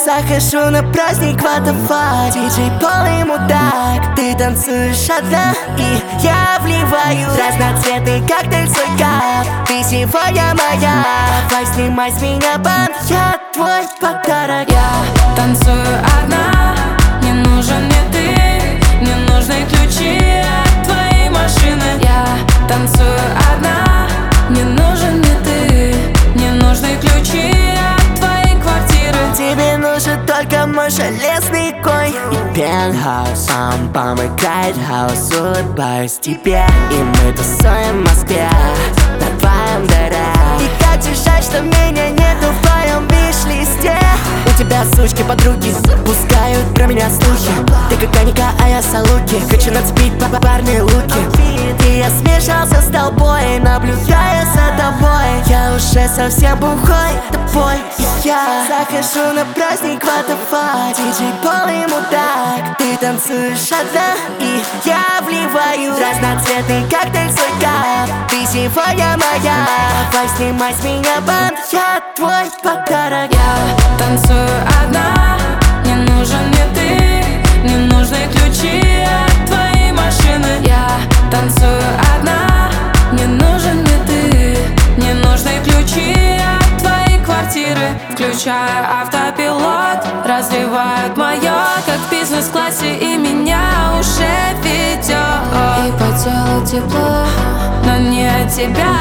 Захожу на праздник Ватафа, диджей полный мудак. Ты танцуешь одна, и я вливаю разноцветный коктейль в свой кап. Ты сегодня моя, давай снимай с меня бант, я твой подарок. Я танцую одна, не нужен мне ты, не нужны ключи от твоей машины. Я танцую одна, не нужен мне ты, не нужны ключи от твоей квартиры. Тебе нужен только мой железный конь и пентхаус. Сам помогает хаос, улыбаюсь тебе, и мы тусуем в Москве на твоем дыре. И как же жаль, что меня нету в твоем виш-листе. У тебя сучки подруги пускают про меня слухи. Ты как Аника, а я Салуки. Хочу нацепить парные луки. И я смешался с тобой, наблюдая за тобой. Я уже совсем бухой, тобой и я. Захожу на праздник Ватафа, диджей полный мудак. Ты танцуешь одна, и я вливаю разноцветный коктейль в свой кап. Ты сегодня моя, давай снимай с меня бант, я твой подарок. Я танцую одна, не нужен мне ты, не нужны ключи от твоей машины. Я танцую одна, не нужен мне ты, не нужны ключи от твоей квартиры. Включаю автопилот, развивают моё, как в бизнес-классе, и меня уже ведет. И по телу тепло, но не от тебя.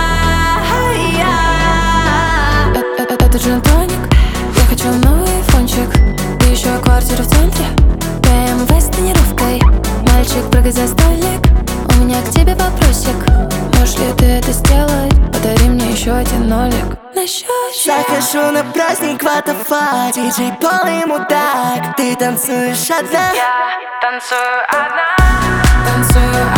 Это джин-тоник, я хочу новый фончик. И еще квартира в центре, БМВ с тонировкой. Мальчик, прыгай за столик, у меня к тебе вопросик. Можешь ли ты это сделать? Подари мне еще один нолик на счётчик. Захожу на праздник Ватафа, диджей полный мудак. Ты танцуешь одна, Я танцую одна, танцую